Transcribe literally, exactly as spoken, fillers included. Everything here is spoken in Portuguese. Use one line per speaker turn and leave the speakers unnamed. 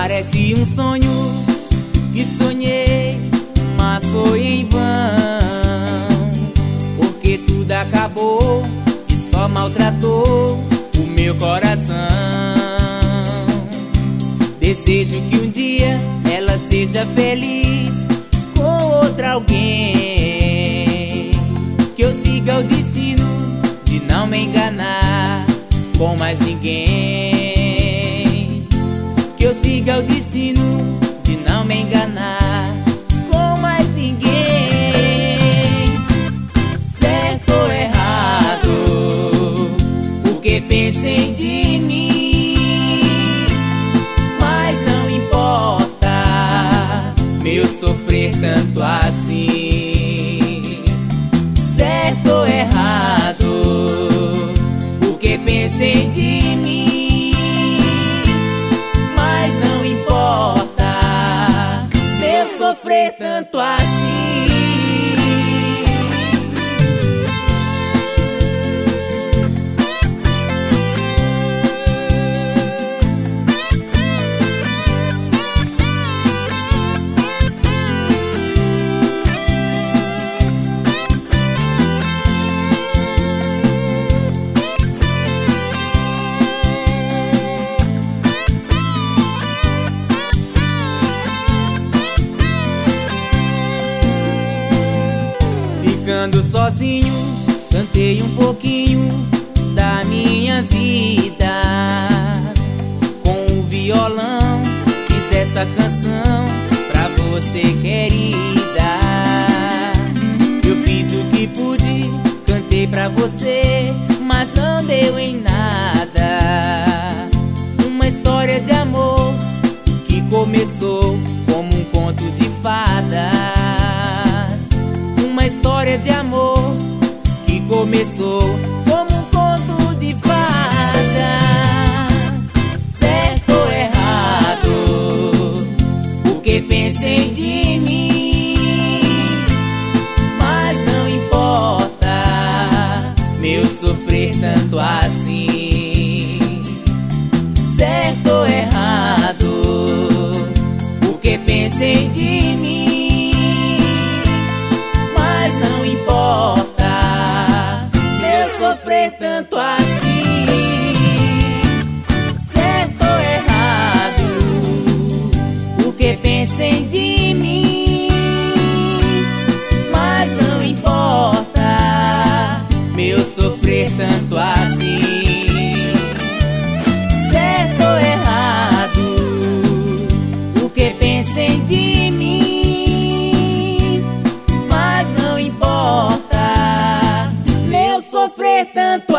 Parece um sonho que sonhei, mas foi em vão, porque tudo acabou e só maltratou o meu coração. Desejo que um dia ela seja feliz com outra alguém, que eu siga o destino de não me enganar com mais ninguém, que eu siga o destino de não me enganar com mais ninguém. Certo ou errado, o que pensem de mim, mas não importa meu sofrer tanto assim. Certo ou errado, o que pensem de mim, mas não importa meu sofrer tanto assim. Ficando sozinho, cantei um pouquinho da minha vida. Com o violão fiz esta canção pra você, querida. Eu fiz o que pude, cantei pra você, mas não deu em nada. Uma história de amor que começou como um conto de fadas. Uma história de amor que começou como um conto de fadas. Certo ou errado, o que pensem de mim, mas não importa meu sofrer tanto assim. Certo ou errado, o que pensem de mim, mas não importa meu sofrer tanto assim. Certo ou errado, o que pensem de mim, mas não importa meu sofrer tanto assim. Certo ou errado, o que pensem de mim, mas não importa meu sofrer tanto